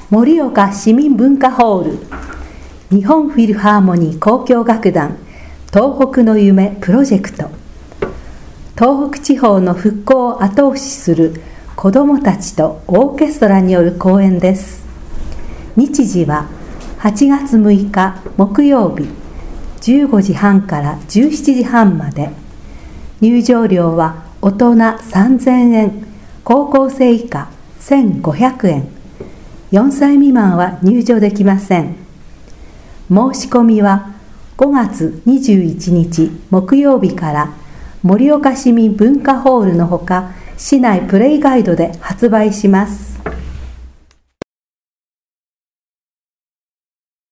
盛岡市民文化ホール、日本フィルハーモニー交響楽団東北の夢プロジェクト、東北地方の復興を後押しする子どもたちとオーケストラによる公演です。日時は8月6日木曜日15時半から17時半まで。入場料は大人3000円、高校生以下1500円、4歳未満は入場できません。申し込みは5月21日木曜日から盛岡市民文化ホールのほか市内プレイガイドで発売します。